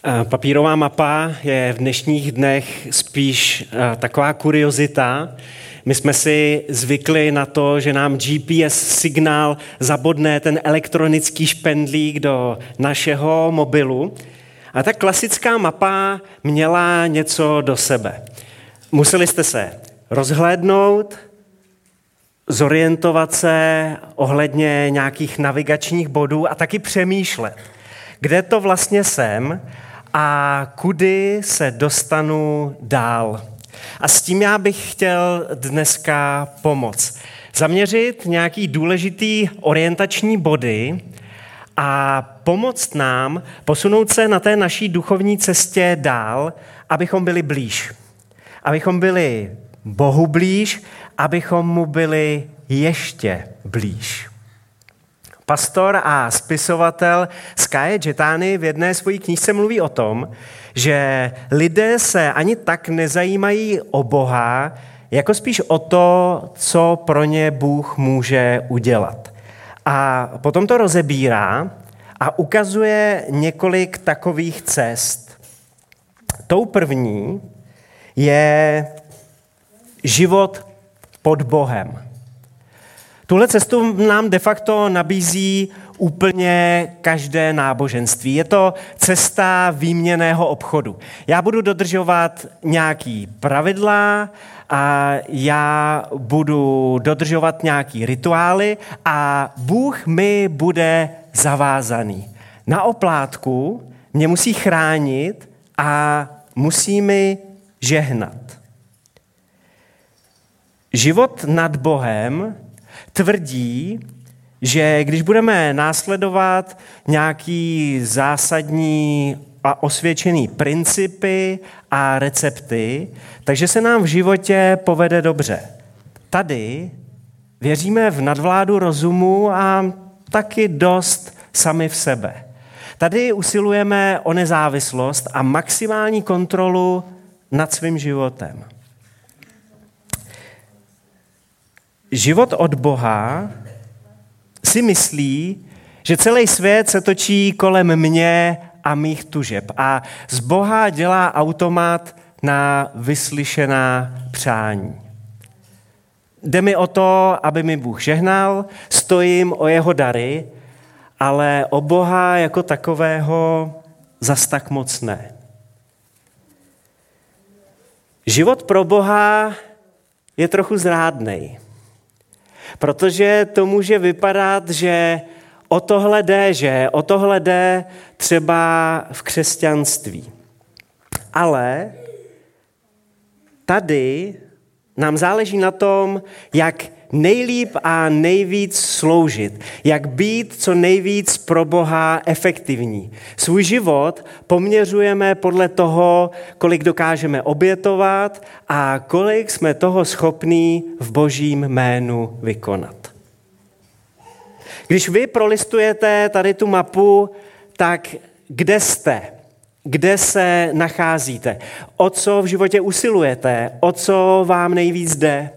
Papírová mapa je v dnešních dnech spíš taková kuriozita. My jsme si zvykli na to, že nám GPS signál zabodne ten elektronický špendlík do našeho mobilu. A ta klasická mapa měla něco do sebe. Museli jste se rozhlédnout, zorientovat se ohledně nějakých navigačních bodů a taky přemýšlet, kde to vlastně jsem a kudy se dostanu dál. A s tím já bych chtěl dneska pomoct. Zaměřit nějaký důležitý orientační body a pomoct nám posunout se na té naší duchovní cestě dál, abychom byli blíž. Abychom byli Bohu blíž, abychom mu byli ještě blíž. Pastor a spisovatel Skye Jethani v jedné své knížce mluví o tom, že lidé se ani tak nezajímají o Boha, jako spíš o to, co pro ně Bůh může udělat. A potom to rozebírá a ukazuje několik takových cest. Tou první je život pod Bohem. Tuhle cestu nám de facto nabízí úplně každé náboženství. Je to cesta výměnného obchodu. Já budu dodržovat nějaký pravidla a já budu dodržovat nějaký rituály a Bůh mi bude zavázaný. Na oplátku mě musí chránit a musí mi žehnat. Život nad Bohem tvrdí, že když budeme následovat nějaký zásadní a osvědčený principy a recepty, takže se nám v životě povede dobře. Tady věříme v nadvládu rozumu a taky dost sami v sebe. Tady usilujeme o nezávislost a maximální kontrolu nad svým životem. Život od Boha si myslí, že celý svět se točí kolem mě a mých tužeb. A z Boha dělá automat na vyslyšená přání. Jde mi o to, aby mi Bůh žehnal, stojím o jeho dary, ale o Boha jako takového zas tak moc ne. Život pro Boha je trochu zrádnej. Protože to může vypadat, že o tohle jde třeba v křesťanství. Ale tady nám záleží na tom, jak nejlíp a nejvíc sloužit, jak být co nejvíc pro Boha efektivní. Svůj život poměřujeme podle toho, kolik dokážeme obětovat a kolik jsme toho schopní v Božím jménu vykonat. Když vy prolistujete tady tu mapu, tak kde jste? Kde se nacházíte? O co v životě usilujete? O co vám nejvíc jde?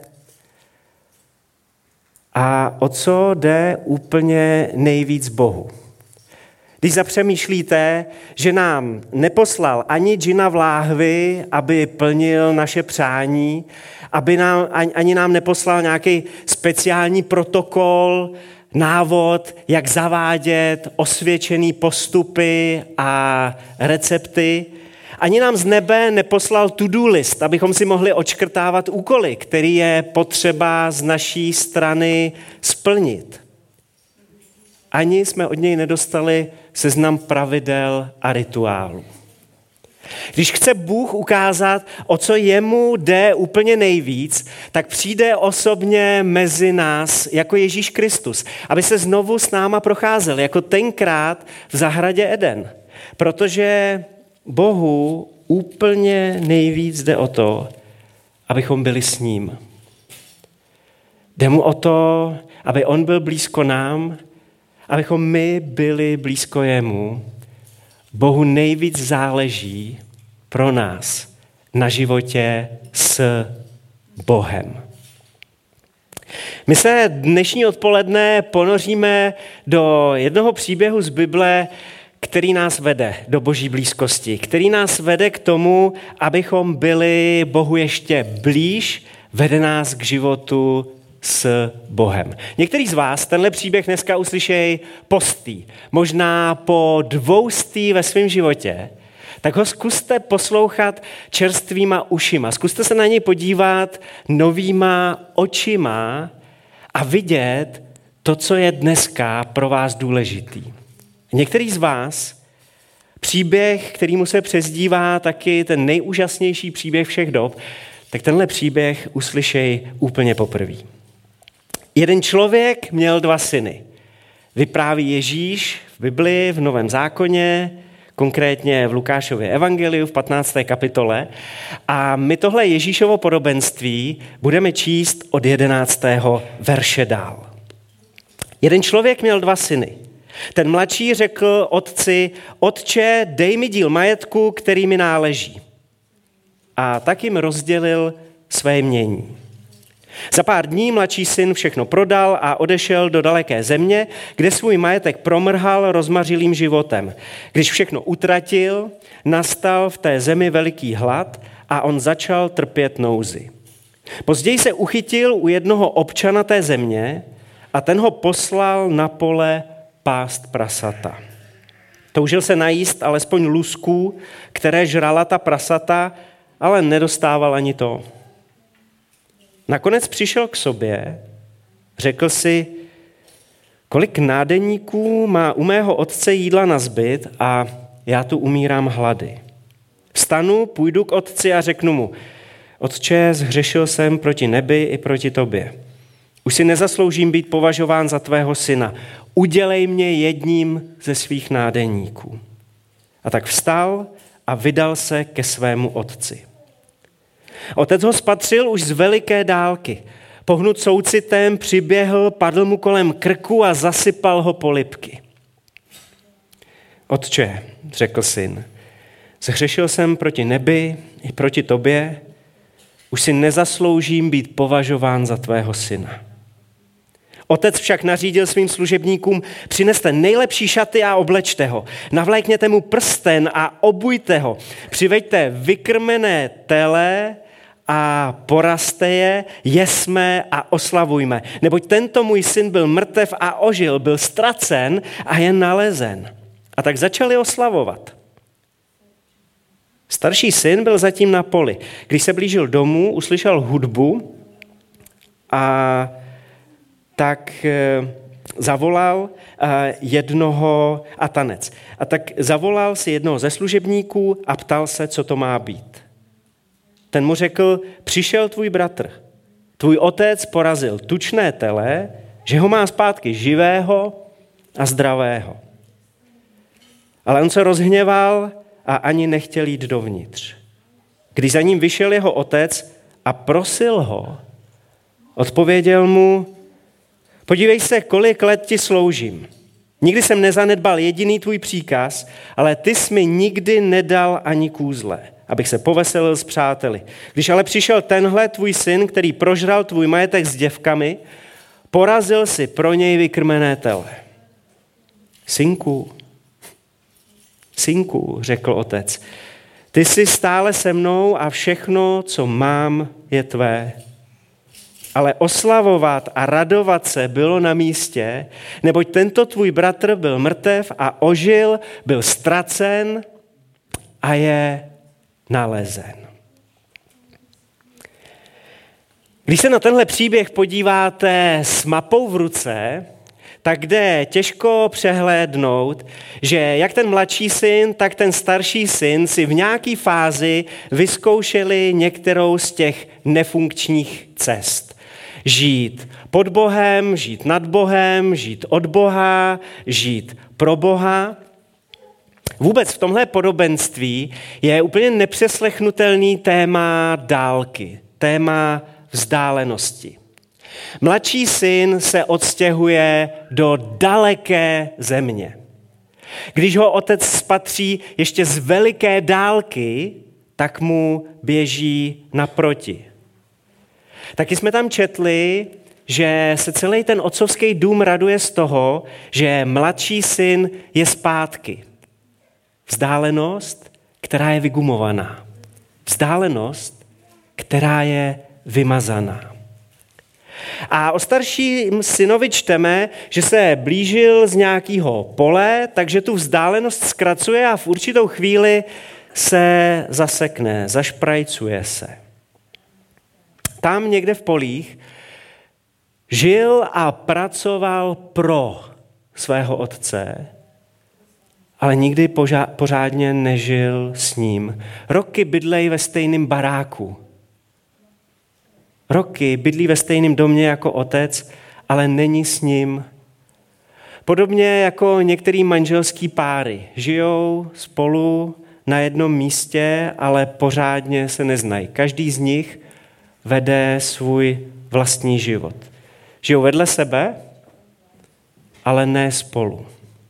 A o co jde úplně nejvíc Bohu? Když zapřemýšlíte, že nám neposlal ani džina v láhvi, aby plnil naše přání, ani nám neposlal nějaký speciální protokol, návod, jak zavádět osvědčený postupy a recepty, ani nám z nebe neposlal to-do list, abychom si mohli odškrtávat úkoly, který je potřeba z naší strany splnit. Ani jsme od něj nedostali seznam pravidel a rituálů. Když chce Bůh ukázat, o co jemu jde úplně nejvíc, tak přijde osobně mezi nás jako Ježíš Kristus, aby se znovu s náma procházel, jako tenkrát v zahradě Eden. Protože Bohu úplně nejvíc jde o to, abychom byli s ním. Jde mu o to, aby on byl blízko nám, abychom my byli blízko jemu. Bohu nejvíc záleží pro nás na životě s Bohem. My se dnešní odpoledne ponoříme do jednoho příběhu z Bible, který nás vede do Boží blízkosti, který nás vede k tomu, abychom byli Bohu ještě blíž, vede nás k životu s Bohem. Některý z vás tenhle příběh dneska uslyšejí postý, možná po 200 ve svém životě, tak ho zkuste poslouchat čerstvýma ušima. Zkuste se na něj podívat novýma očima a vidět to, co je dneska pro vás důležitý. Některý z vás příběh, kterýmu se přezdívá taky ten nejúžasnější příběh všech dob, tak tenhle příběh uslyšej úplně poprvé. Jeden člověk měl 2 syny. Vypráví Ježíš v Biblii, v Novém zákoně, konkrétně v Lukášově evangeliu v 15. kapitole. A my tohle Ježíšovo podobenství budeme číst od 11. verše dál. Jeden člověk měl 2 syny. Ten mladší řekl otci: Otče, dej mi díl majetku, který mi náleží. A tak jim rozdělil své jmění. Za pár dní mladší syn všechno prodal a odešel do daleké země, kde svůj majetek promrhal rozmařilým životem. Když všechno utratil, nastal v té zemi veliký hlad a on začal trpět nouzi. Později se uchytil u jednoho občana té země a ten ho poslal na pole pást prasata. Toužil se najíst alespoň lusků, které žrala ta prasata, ale nedostával ani to. Nakonec přišel k sobě, řekl si: kolik nádeníků má u mého otce jídla nazbyt a já tu umírám hlady. Vstanu, půjdu k otci a řeknu mu: Otče, zhřešil jsem proti nebi i proti tobě. Už si nezasloužím být považován za tvého syna. Udělej mě jedním ze svých nádeníků. A tak vstal a vydal se ke svému otci. Otec ho spatřil už z veliké dálky. Pohnut soucitem přiběhl, padl mu kolem krku a zasypal ho polibky. Otče, řekl syn, zhřešil jsem proti nebi i proti tobě, už si nezasloužím být považován za tvého syna. Otec však nařídil svým služebníkům: přineste nejlepší šaty a oblečte ho, navlékněte mu prsten a obujte ho, přiveďte vykrmené tele a porazte je, jesme a oslavujme. Neboť tento můj syn byl mrtev a ožil, byl ztracen a je nalezen. A tak začali oslavovat. Starší syn byl zatím na poli. Když se blížil domů, uslyšel hudbu a tak zavolal jednoho a tanec. A tak zavolal si jednoho ze služebníků a ptal se, co to má být. Ten mu řekl: přišel tvůj bratr. Tvůj otec porazil tučné tele, že ho má zpátky živého a zdravého. Ale on se rozhněval a ani nechtěl jít dovnitř. Když za ním vyšel jeho otec a prosil ho, odpověděl mu: podívej se, kolik let ti sloužím. Nikdy jsem nezanedbal jediný tvůj příkaz, ale ty jsi mi nikdy nedal ani kůzle, abych se poveselil s přáteli. Když ale přišel tenhle tvůj syn, který prožral tvůj majetek s děvkami, porazil si pro něj vykrmené tele. Synku, řekl otec, ty jsi stále se mnou a všechno, co mám, je tvé. Ale oslavovat a radovat se bylo na místě, neboť tento tvůj bratr byl mrtev a ožil, byl ztracen a je nalezen. Když se na tenhle příběh podíváte s mapou v ruce, tak jde těžko přehlédnout, že jak ten mladší syn, tak ten starší syn si v nějaké fázi vyzkoušeli některou z těch nefunkčních cest. Žít pod Bohem, žít nad Bohem, žít od Boha, žít pro Boha. Vůbec v tomhle podobenství je úplně nepřeslechnutelný téma dálky, téma vzdálenosti. Mladší syn se odstěhuje do daleké země. Když ho otec spatří ještě z veliké dálky, tak mu běží naproti. Taky jsme tam četli, že se celý ten otcovský dům raduje z toho, že mladší syn je zpátky. Vzdálenost, která je vygumovaná. Vzdálenost, která je vymazaná. A o starším synovi čteme, že se blížil z nějakého pole, takže tu vzdálenost zkracuje a v určitou chvíli se zasekne, zašprajcuje se. Tam někde v polích žil a pracoval pro svého otce, ale nikdy pořádně nežil s ním. Roky bydlej ve stejném baráku. Roky bydlí ve stejném domě jako otec, ale není s ním. Podobně jako některý manželský páry. Žijou spolu na jednom místě, ale pořádně se neznají. Každý z nich vede svůj vlastní život. Žijou vedle sebe, ale ne spolu.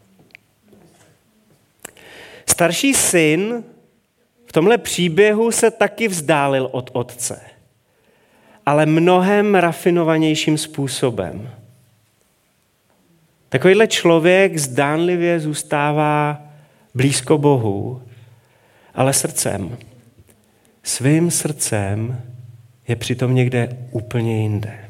Starší syn v tomhle příběhu se taky vzdálil od otce, ale mnohem rafinovanějším způsobem. Takovýhle člověk zdánlivě zůstává blízko Bohu, ale srdcem, svým srdcem je přitom někde úplně jinde.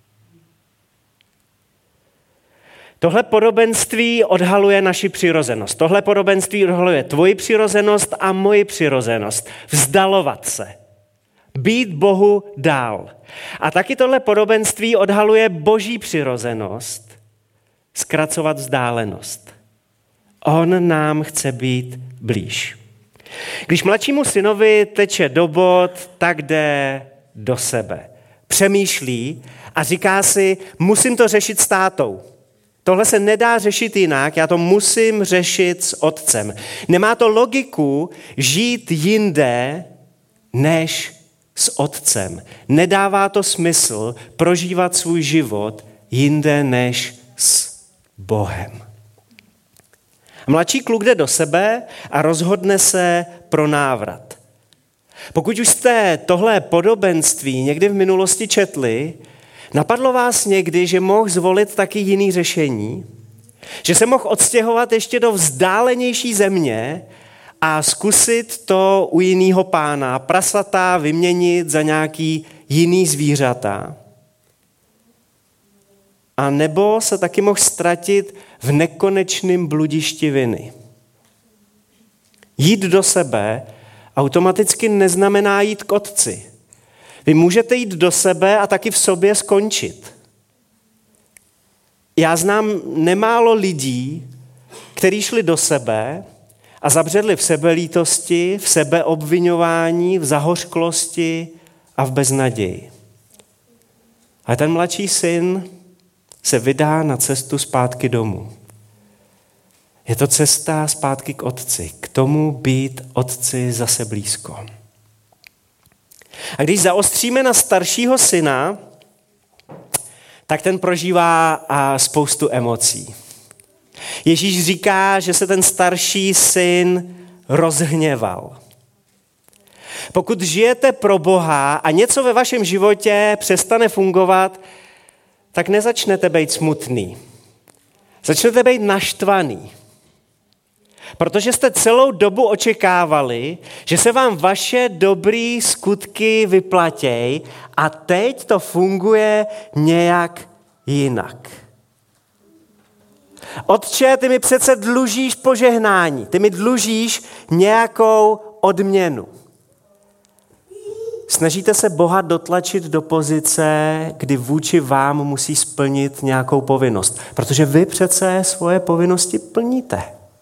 Tohle podobenství odhaluje naši přirozenost. Tohle podobenství odhaluje tvoji přirozenost a moji přirozenost. Vzdalovat se. Být Bohu dál. A taky tohle podobenství odhaluje boží přirozenost. Zkracovat vzdálenost. On nám chce být blíž. Když mladšímu synovi teče do bod, tak jde do sebe. Přemýšlí a říká si, musím to řešit s tátou. Tohle se nedá řešit jinak, já to musím řešit s otcem. Nemá to logiku žít jinde než s otcem. Nedává to smysl prožívat svůj život jinde než s Bohem. Mladší kluk jde do sebe a rozhodne se pro návrat. Pokud už jste tohle podobenství někdy v minulosti četli, napadlo vás někdy, že mohl zvolit taky jiný řešení? Že se mohl odstěhovat ještě do vzdálenější země a zkusit to u jiného pána, prasata vyměnit za nějaký jiný zvířata? A nebo se taky mohl ztratit v nekonečném bludišti viny? Jít do sebe automaticky neznamená jít k otci. Vy můžete jít do sebe a taky v sobě skončit. Já znám nemálo lidí, kteří šli do sebe a zabředli v sebelítosti, v sebeobviňování, v zahořklosti a v beznaději. A ten mladší syn se vydá na cestu zpátky domů. Je to cesta zpátky k otci, k tomu být otci zase blízko. A když zaostříme na staršího syna, tak ten prožívá spoustu emocí. Ježíš říká, že se ten starší syn rozhněval. Pokud žijete pro Boha a něco ve vašem životě přestane fungovat, tak nezačnete být smutný. Začnete být naštvaný. Protože jste celou dobu očekávali, že se vám vaše dobré skutky vyplatějí a teď to funguje nějak jinak. Otče, ty mi přece dlužíš požehnání, ty mi dlužíš nějakou odměnu. Snažíte se Boha dotlačit do pozice, kdy vůči vám musí splnit nějakou povinnost, protože vy přece svoje povinnosti plníte.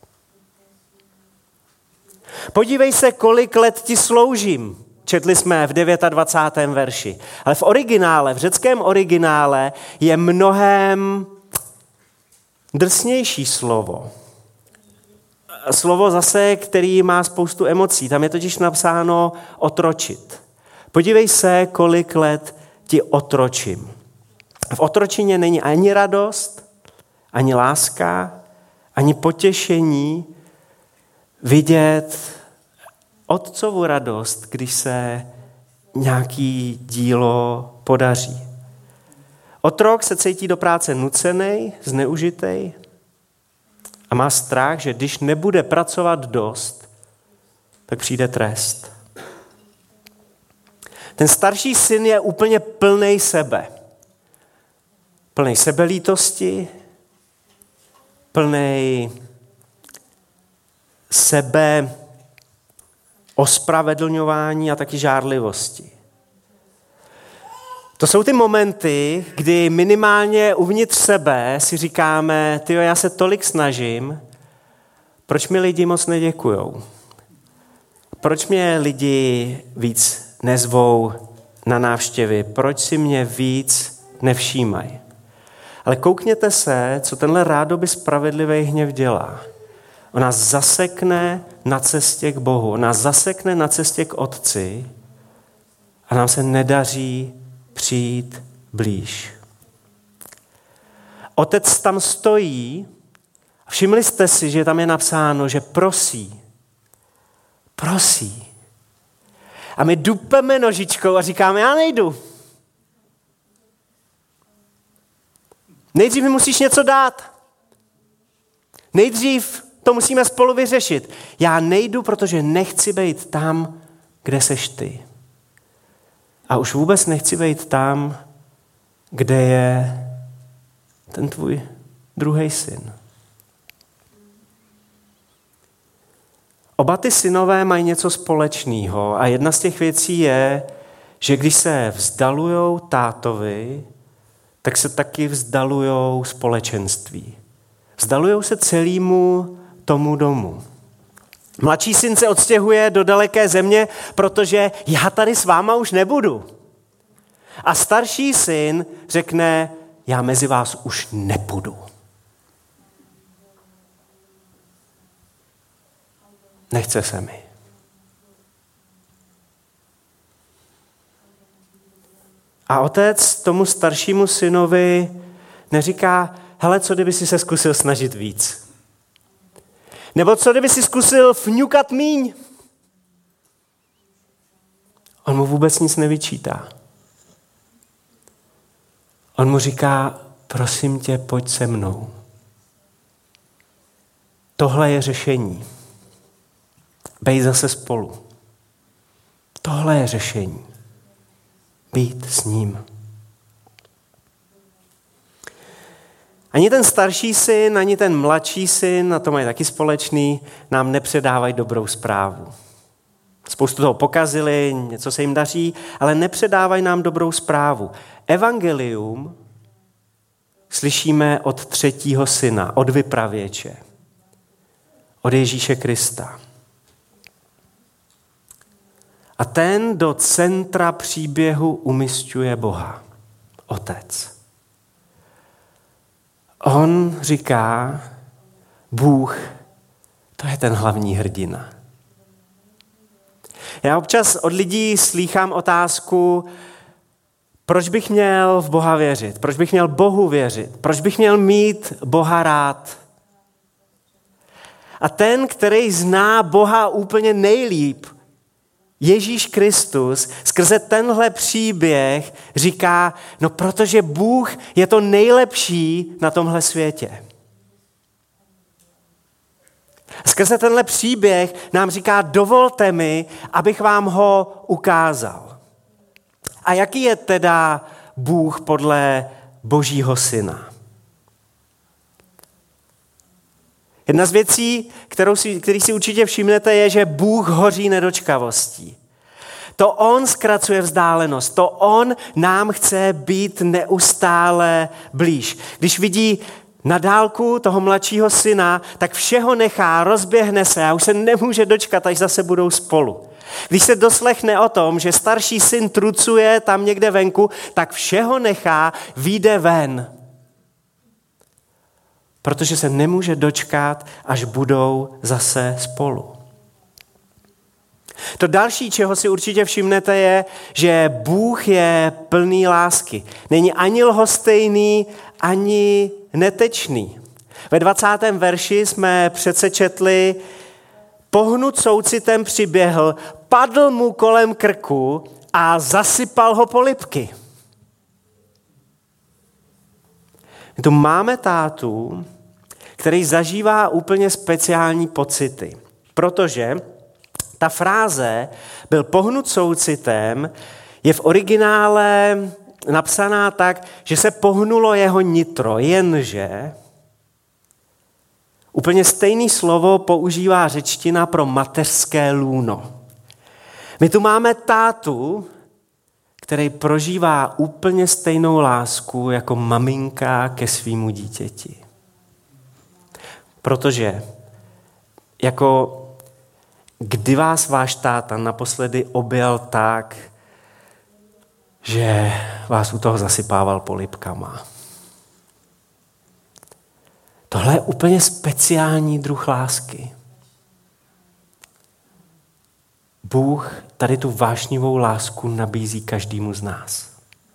Podívej se, kolik let ti sloužím, četli jsme v 29. verši. Ale v originále, v řeckém originále je mnohem drsnější slovo. Slovo zase, který má spoustu emocí. Tam je totiž napsáno otročit. Podívej se, kolik let ti otročím. V otročině není ani radost, ani láska, ani potěšení vidět otcovu radost, když se nějaký dílo podaří. Otrok se cítí do práce nucenej, zneužitej a má strach, že když nebude pracovat dost, tak přijde trest. Ten starší syn je úplně plnej sebe. Plnej sebelítosti, plnej sebe ospravedlňování a taky žárlivosti. To jsou ty momenty, kdy minimálně uvnitř sebe si říkáme, tyjo, já se tolik snažím, proč mi lidi moc neděkujou? Proč mě lidi víc nezvou na návštěvy? Proč si mě víc nevšímají? Ale koukněte se, co tenhle rádoby spravedlivý hněv dělá. On nás zasekne na cestě k Bohu, on nás zasekne na cestě k Otci a nám se nedaří přijít blíž. Otec tam stojí a všimli jste si, že tam je napsáno, že prosí. Prosí. A my dupeme nožičkou a říkáme, já nejdu. Nejdřív mi musíš něco dát. Nejdřív to musíme spolu vyřešit. Já nejdu, protože nechci být tam, kde seš ty. A už vůbec nechci být tam, kde je ten tvůj druhý syn. Oba ty synové mají něco společného a jedna z těch věcí je, že když se vzdalujou tátovi, tak se taky vzdalujou společenství. Vzdalujou se celému tomu domu. Mladší syn se odstěhuje do daleké země, protože já tady s váma už nebudu. A starší syn řekne, já mezi vás už nepůjdu. Nechce se mi. A otec tomu staršímu synovi neříká, hele, co kdyby si se zkusil snažit víc? Nebo co kdyby si zkusil fňukat míň? On mu vůbec nic nevyčítá. On mu říká, prosím tě, pojď se mnou. Tohle je řešení. Bejt zase spolu. Tohle je řešení. Být s ním. Ani ten starší syn, ani ten mladší syn, a to mají taky společný, nám nepředávají dobrou zprávu. Spoustu toho pokazili, něco se jim daří, ale nepředávají nám dobrou zprávu. Evangelium slyšíme od třetího syna, od vypravěče, od Ježíše Krista. A ten do centra příběhu umisťuje Boha, Otec. On říká, Bůh, to je ten hlavní hrdina. Já občas od lidí slýchám otázku, proč bych měl v Boha věřit? Proč bych měl Bohu věřit? Proč bych měl mít Boha rád? A ten, který zná Boha úplně nejlíp, Ježíš Kristus, skrze tenhle příběh říká, no protože Bůh je to nejlepší na tomhle světě. Skrze tenhle příběh nám říká, dovolte mi, abych vám ho ukázal. A jaký je teda Bůh podle Božího syna? Jedna z věcí, který si určitě všimnete, je, že Bůh hoří nedočkavostí. To on zkracuje vzdálenost, to on nám chce být neustále blíž. Když vidí na dálku toho mladšího syna, tak všeho nechá, rozběhne se a už se nemůže dočkat, až zase budou spolu. Když se doslechne o tom, že starší syn trucuje tam někde venku, tak všeho nechá, vyjde ven. Protože se nemůže dočkat, až budou zase spolu. To další, čeho si určitě všimnete, je, že Bůh je plný lásky. Není ani lhostejný, ani netečný. Ve 20. verši jsme přece četli, pohnut soucitem přiběhl, padl mu kolem krku a zasypal ho polibky. My tu máme tátu, který zažívá úplně speciální pocity, protože Ta fráze byl pohnut soucitem, je v originále napsaná tak, že se pohnulo jeho nitro, jenže úplně stejné slovo používá řečtina pro mateřské lůno. My tu máme tátu, který prožívá úplně stejnou lásku jako maminka ke svýmu dítěti. Protože jako kdy vás váš táta naposledy objal tak, že vás u toho zasypával polibkama. Tohle je úplně speciální druh lásky. Bůh tady tu vášnivou lásku nabízí každému z nás.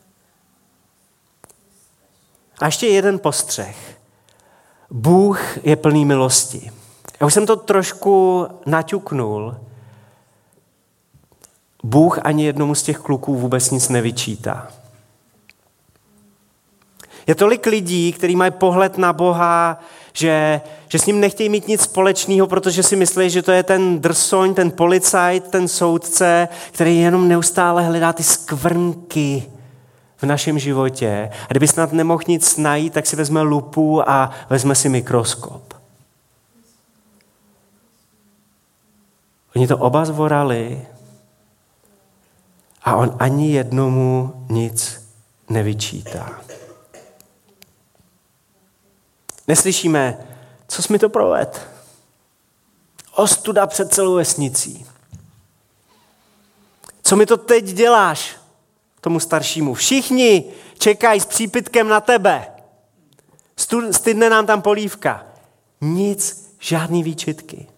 A ještě jeden postřeh. Bůh je plný milosti. Já už jsem to trošku naťuknul. Bůh ani jednomu z těch kluků vůbec nic nevyčítá. Je tolik lidí, kteří mají pohled na Boha, že s ním nechtějí mít nic společného, protože si myslí, že to je ten drsoň, ten policajt, ten soudce, který jenom neustále hledá ty skvrnky v našem životě. A kdyby snad nemohl nic najít, tak si vezme lupu a vezme si mikroskop. Oni to oba zvorali a on ani jednomu nic nevyčítá. Neslyšíme, co jsi mi to proved? Ostuda před celou vesnicí. Co mi to teď děláš? Tomu staršímu. Všichni čekají s přípitkem na tebe. Stydne nám tam polívka. Nic, žádný výčitky.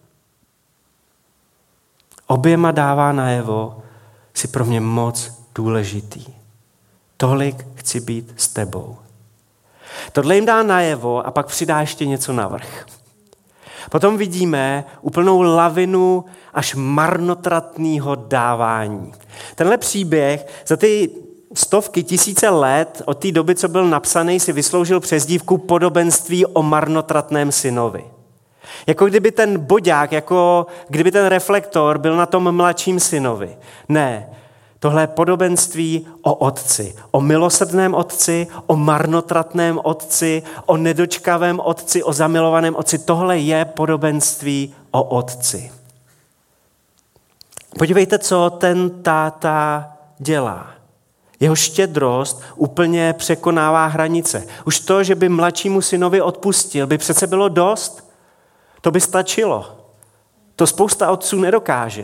Oběma dává najevo, jsi pro mě moc důležitý. Tolik chci být s tebou. Tohle jim dá najevo a pak přidá ještě něco navrch. Potom vidíme úplnou lavinu až marnotratného dávání. Tenhle příběh za ty stovky, tisíce let od té doby, co byl napsaný, si vysloužil přezdívku podobenství o marnotratném synovi. Jako kdyby ten boďák, jako kdyby ten reflektor byl na tom mladším synovi. Ne, tohle je podobenství o otci, o milosrdném otci, o marnotratném otci, o nedočkavém otci, o zamilovaném otci. Tohle je podobenství o otci. Podívejte, co ten táta dělá. Jeho štědrost úplně překonává hranice. Už to, že by mladšímu synovi odpustil, by přece bylo dost. To by stačilo. To spousta otců nedokáže.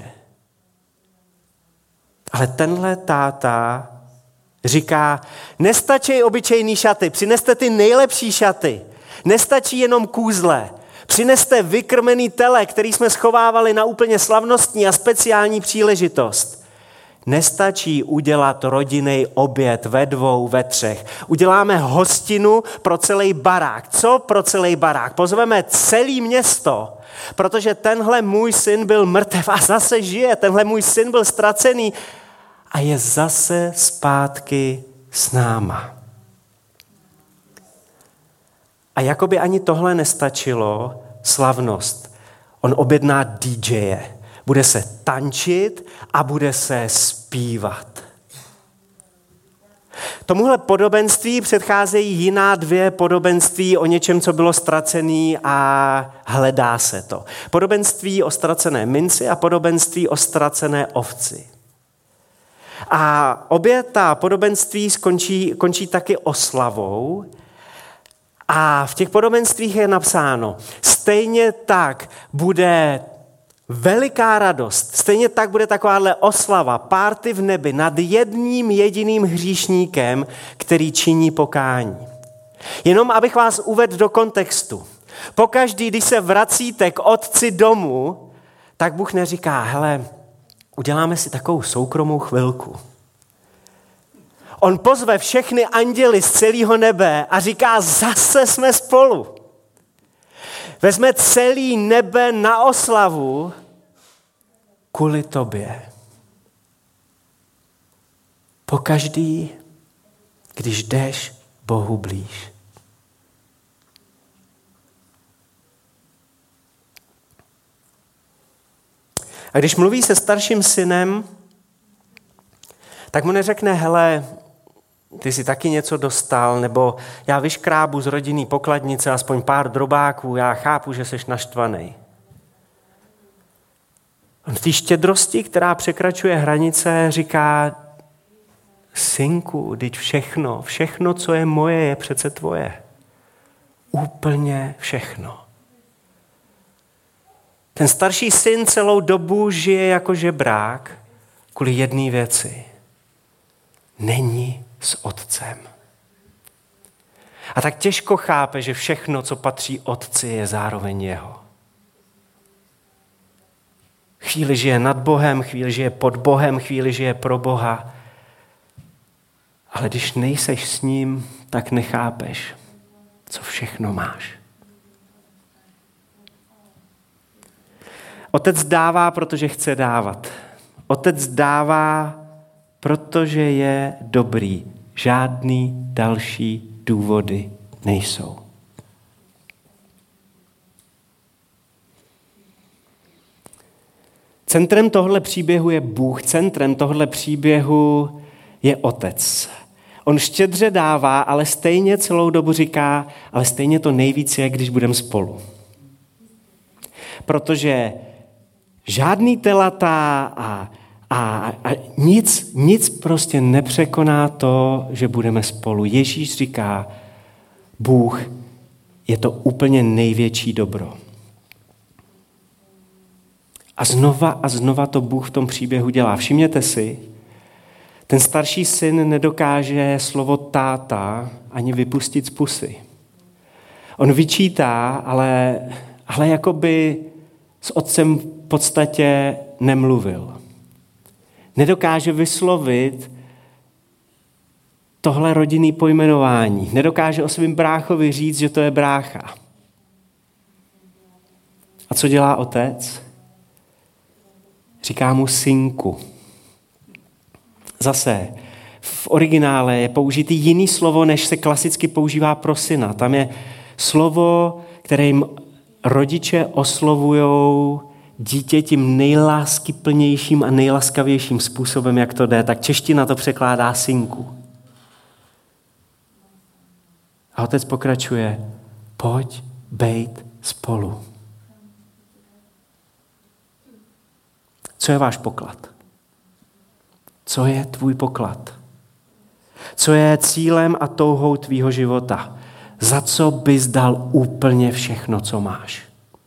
Ale tenhle táta říká, nestačí obyčejný šaty, přineste ty nejlepší šaty. Nestačí jenom kůzle. Přineste vykrmený tele, který jsme schovávali na úplně slavnostní a speciální příležitost. Nestačí udělat rodinný oběd ve 2, ve 3. Uděláme hostinu pro celý barák. Co pro celý barák? Pozveme celé město, protože tenhle můj syn byl mrtev a zase žije. Tenhle můj syn byl ztracený a je zase zpátky s náma. A jakoby ani tohle nestačilo, slavnost. On objedná DJe. Bude se tančit a bude se zpívat. Tomuhle podobenství předcházejí jiná 2 podobenství o něčem, co bylo ztracené a hledá se to. Podobenství o ztracené minci a podobenství o ztracené ovci. A obě ta podobenství končí taky oslavou. A v těch podobenstvích je napsáno, stejně tak bude veliká radost, stejně tak bude takováhle oslava, párty v nebi nad jedním jediným hříšníkem, který činí pokání. Jenom abych vás uvedl do kontextu. Pokaždý, když se vracíte k otci domů, tak Bůh neříká, hele, uděláme si takovou soukromou chvilku. On pozve všechny anděly z celého nebe a říká, zase jsme spolu. Vezme celý nebe na oslavu kvůli tobě. Pokaždý, když jdeš Bohu blíž. A A když mluví se starším synem, tak mu neřekne, hele, ty jsi taky něco dostal, nebo já vyškrábu z rodinný pokladnice aspoň pár drobáků, já chápu, že jsi naštvaný. On v té štědrosti, která překračuje hranice, říká, synku, vždyť všechno, co je moje, je přece tvoje. Úplně všechno. Ten starší syn celou dobu žije jako žebrák kvůli jedné věci. Není s otcem. A tak těžko chápe, že všechno, co patří otci, je zároveň jeho. Chvíli žije nad Bohem, chvíli žije pod Bohem, chvíli žije pro Boha. Ale když nejseš s ním, tak nechápeš, co všechno máš. Otec dává, protože chce dávat. Otec dává, protože je dobrý. Žádný další důvody nejsou. Centrem tohle příběhu je Bůh, centrem tohle příběhu je Otec. On štědře dává, ale stejně celou dobu říká, ale stejně to nejvíc je, když budeme spolu. Protože žádný telata a nic prostě nepřekoná to, že budeme spolu. Ježíš říká, Bůh je to úplně největší dobro. A znova to Bůh v tom příběhu dělá. Všimněte si, ten starší syn nedokáže slovo táta ani vypustit z pusy. On vyčítá, ale jakoby s otcem v podstatě nemluvil. Nedokáže vyslovit tohle rodinný pojmenování. Nedokáže o svým bráchovi říct, že to je brácha. A co dělá otec? Říká mu synku. Zase v originále je použitý jiný slovo, než se klasicky používá pro syna. Tam je slovo, kterým rodiče oslovujou dítě tím nejláskyplnějším a nejlaskavějším způsobem, jak to jde. Tak čeština to překládá synku. A otec pokračuje, pojď bejt spolu. Co je váš poklad? Co je tvůj poklad? Co je cílem a touhou tvýho života? Za co bys dal úplně všechno, co máš?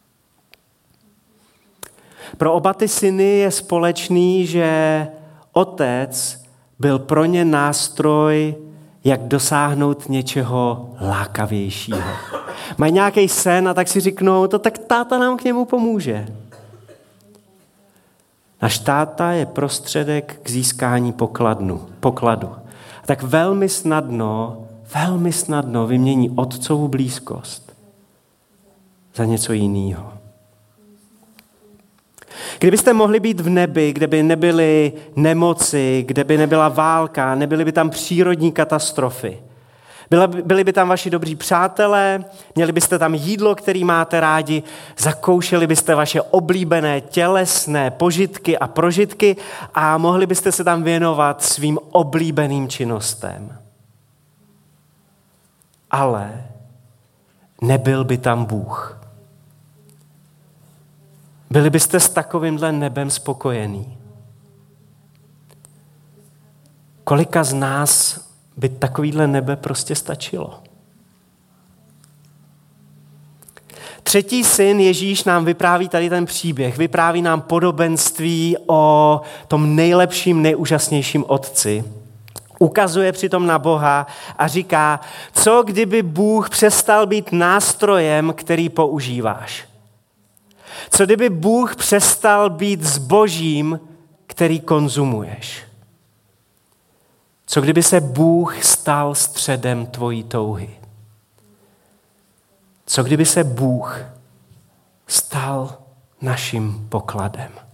Pro oba ty syny je společný, že otec byl pro ně nástroj, jak dosáhnout něčeho lákavějšího. Mají nějaký sen a tak si řeknou, tak táta nám k němu pomůže. Náš táta je prostředek k získání pokladu. A tak velmi snadno vymění otcovu blízkost za něco jiného. Kdybyste mohli být v nebi, kde by nebyly nemoci, kde by nebyla válka, nebyly by tam přírodní katastrofy, byli by tam vaši dobří přátelé, měli byste tam jídlo, který máte rádi, zakoušeli byste vaše oblíbené tělesné požitky a prožitky a mohli byste se tam věnovat svým oblíbeným činnostem. Ale nebyl by tam Bůh. Byli byste s takovýmhle nebem spokojení? Kolika z nás by takovýhle nebe prostě stačilo? Třetí syn Ježíš nám vypráví tady ten příběh. Vypráví nám podobenství o tom nejlepším, nejúžasnějším otci. Ukazuje přitom na Boha a říká, co kdyby Bůh přestal být nástrojem, který používáš? Co kdyby Bůh přestal být zbožím, který konzumuješ? Co kdyby se Bůh stal středem tvojí touhy? Co kdyby se Bůh stal naším pokladem?